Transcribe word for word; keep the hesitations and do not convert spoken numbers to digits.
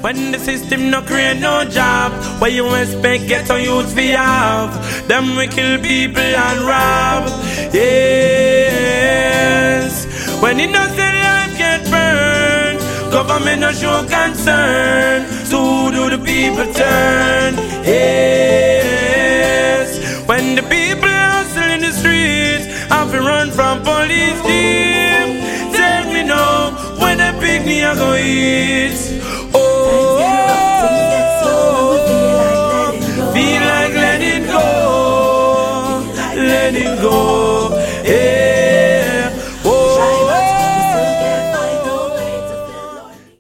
When the system no create no job, where you expect get on youth fi have? Them we kill people and rob. Yes. When innocent life get burned, government no show concern. So who do the people turn? Yes. When the people hustle in the streets, have to run from police.